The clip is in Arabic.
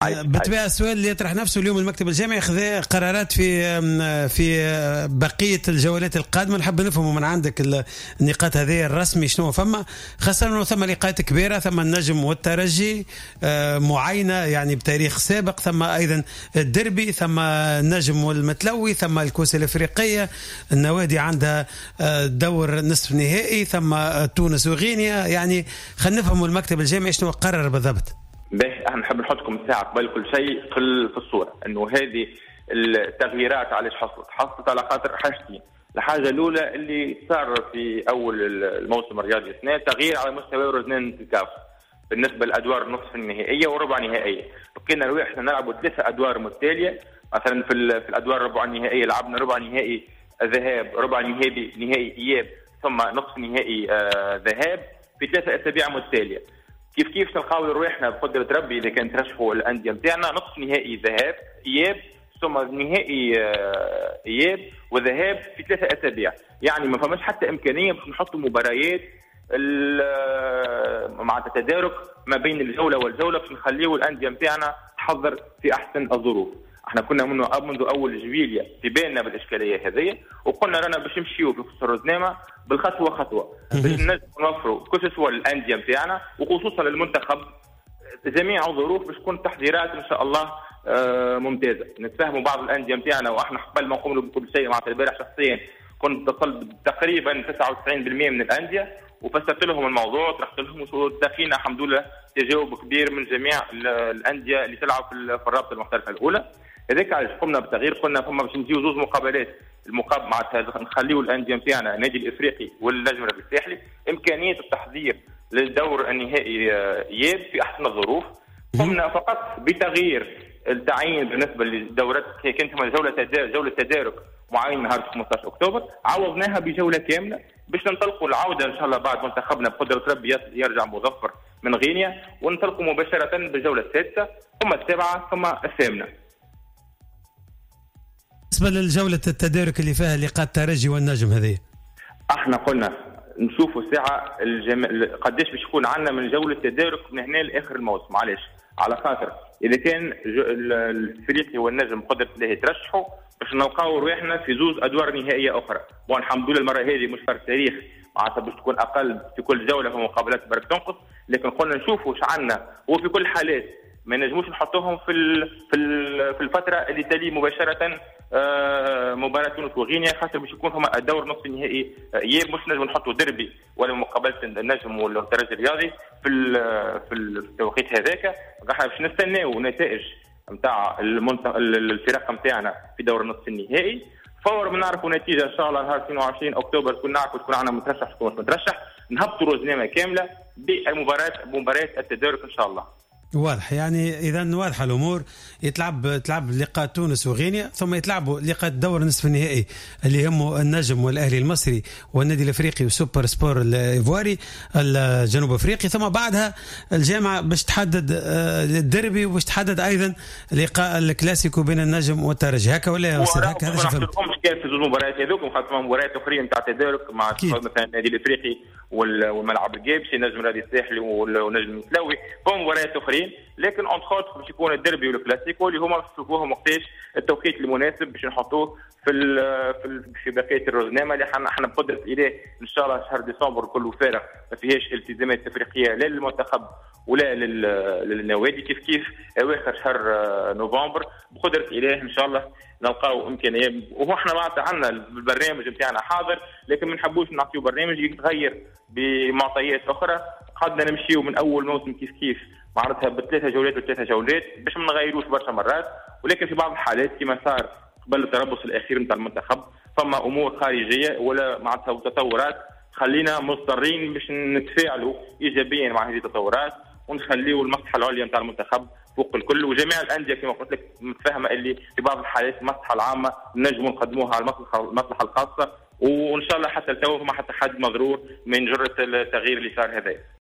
بالطبيعة السؤال اللي يطرح نفسه اليوم، المكتب الجامعي خذ قرارات في بقية الجولات القادمة. نحب نفهموا من عندك النقاط هذه الرسمي شنو فما، خاصة أنه ثم لقاءات كبيرة، ثم النجم والترجي معاينة يعني بتاريخ سابق، ثم أيضا الدربي، ثم النجم والمتلوي، ثم الكوس الأفريقية، النوادي عندها دور نصف نهائي، ثم تونس وغينيا. يعني خلينا نفهموا المكتب الجامعي شنو قرر بالضبط. باهي احنا نحب نحطكم الساعه قبل كل شيء في الصوره انه هذه التغييرات علاش حصلت على خاطر حاجتين. الحاجه الاولى اللي صار في اول الموسم الرياضي السنه تغيير على مستوى رزنان الكاف بالنسبه للادوار النصف النهائيه وربع نهائيه. بقينا نروح احنا نلعبوا 3 ادوار متتاليه. مثلا في الادوار الربع النهائيه لعبنا ربع نهائي ذهاب، ربع نهائي اياب، ثم نصف نهائي ذهاب في 3 أسابيع متتاليه. كيف نلقاو روحنا بقدرة ربي إذا كان ترشحوا الأندية نتاعنا نصف نهائي ذهاب إياب، ثم نهائي إياب وذهاب في 3 أسابيع. يعني ما فماش حتى إمكانية باش نحطوا مباريات مع التدارك ما بين الجولة والجولة باش نخليوا الأندية نتاعنا تحضر في أحسن الظروف. احنا كنا منذ اول جويليا في بالنا بالاشكاليه هذه، وقلنا رانا باش نمشيو في قصر الرزنامه بالخطوه خطوه باش نوفروا كل سوى الانديه نتاعنا وخصوصا للمنتخب جميع الظروف باش تكون تحضيرات ان شاء الله ممتازه. نتفاهموا بعض الانديه نتاعنا، واحنا قبل ما نقوموا بكل شيء مع البارح شخصيا كنت اتصلت تقريبا 99% من الانديه وفسرت لهم الموضوع، طرحت لهم ودخينا الحمد لله تجاوب كبير من جميع الانديه اللي تلعب في الرابطه المحترفه الاولى. هذاك علاش قمنا بالتغيير، قلنا فما باش نديو 2 مقابلات، المقابله مع نخليو الانديه نتاعنا النادي الافريقي والنجم الساحلي امكانيه التحضير للدور النهائي اياب في احسن الظروف. قمنا فقط بتغيير التعيين بالنسبه للدورات، كانت جوله تدارك معين نهار 15 اكتوبر، عوضناها بجوله كامله باش ننطلقوا العوده ان شاء الله بعد منتخبنا بقدره ربي يرجع مظفر من غينيا، وننطلقوا مباشره بالجوله السادسه ثم السابعه ثم الثامنه. بالنسبه للجوله التدارك اللي فيها لقاء الترجي والنجم هذه، احنا قلنا نشوفوا ساعه قداش باش يكون عندنا من جوله تدارك من هنا لاخر الموسم. علاش؟ على خاطر اذا كان الافريقي والنجم قدرة الله يترشحوا باش نلقاو روحنا في 2 ادوار نهائيه اخرى. والحمد لله المره هذه مش فرق تاريخ معناتها باش تكون اقل في كل جوله في مقابلات برك تنقص، لكن قلنا نشوفوا واش عندنا، وفي كل حالات ما نجموش نحطوهم في الفتره اللي تلي مباشره مباراه تونس وغينيا، خاطر باش يكون هما الدور نصف النهائي اياب، مش نجم نحطوا دربي ولا مقابله النجم والترجي الرياضي في التوقيت هذاك. احنا باش نستناو نتائج نتاع الفرق نتاعنا في دور النصف النهائي. فور ما نعرفوا نتيجه ان شاء الله نهار 22 اكتوبر تكون نعرفوا تكون عندنا مترشح تكون مترشح، نهبطوا رزنامه كامله بمباريات التدارك ان شاء الله. واضح، يعني اذا واضحه الامور. تلعب لقاء تونس وغينيا، ثم يتلعبوا لقاء الدور نصف النهائي اللي هم النجم والاهلي المصري والنادي الافريقي وسوبر سبور الايفواري الجنوب افريقي، ثم بعدها الجامعه باش تحدد الدربي وباش تحدد ايضا لقاء الكلاسيكو بين النجم والترجي. هكا ولا يا استاذ؟ هكا هذا شو فهمت؟ كان في 2 مباريات هذوك وخاصه مباريات اخرين نتاع تدارك مع مثلا النادي الافريقي والملعب الجابسي، نجم النادي الساحلي والنجم المتلوي، فهم مباريات اخرين، لكن اونتخوت باش يكون الدربي والكلاسيكو اللي هما نشوفوهم وقتاش التوقيت المناسب باش نحطوه في بقيه الرزنامه اللي احنا بقدره اله ان شاء الله شهر ديسمبر كله فارغ ما فيهاش التزامات افريقيه لا للمنتخب ولا للنوادي. كيف اواخر شهر نوفمبر بقدره اله ان شاء الله نلقاو امكانيه. وهو احنا معناتها عندنا البرنامج نتاعنا حاضر، لكن ما نحبوش نعطيو برنامج يتغير بمعطيات اخرى. قدنا نمشيو من اول موسم كيف معناتها ب3 جولات و3 جولات باش ما نغيروش برشا مرات، ولكن في بعض الحالات كما صار قبل التربص الاخير نتاع المنتخب فما امور خارجيه ولا معناتها تطورات خلينا مضطرين باش نتفاعلوا ايجابيا مع هذه التطورات ونخليوا المصلحه العليا نتاع المنتخب فوق الكل. وجميع الانديه كما قلت لك متفاهمه اللي في بعض الحالات المصلحه العامه نجموا نقدموها على المصلحه الخاصه، وان شاء الله حتى التو ما حتى حد مضرور من جرة التغيير اللي صار هذا.